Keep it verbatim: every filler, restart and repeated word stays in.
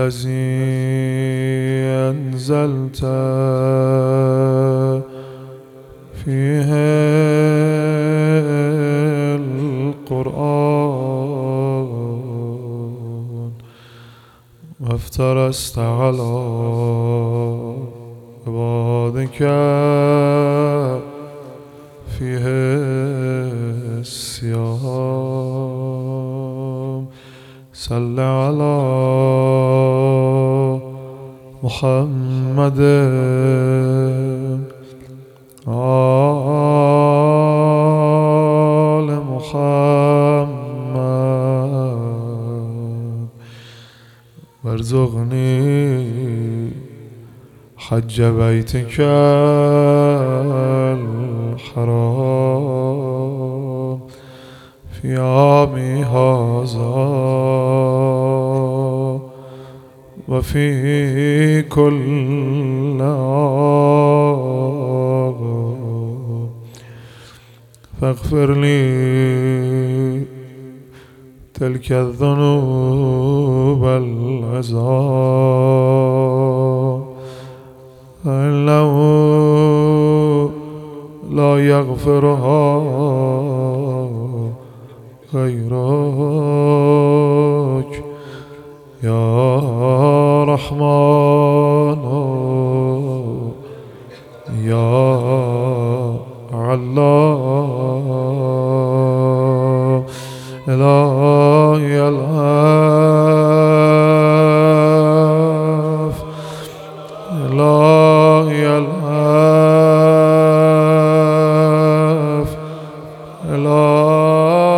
الذي أنزلت فيه القرآن وافترست على عبادك فيه الصيام صل على محمد آل محمد وارزقني حج بيتك الحرام في عامي هذا وفي كل عام فاغفر لي تلك الذنوب العظام فإنه لا يغفرها غيرك يا رحمن يا علام إلهي العاف إلهي العاف إلهي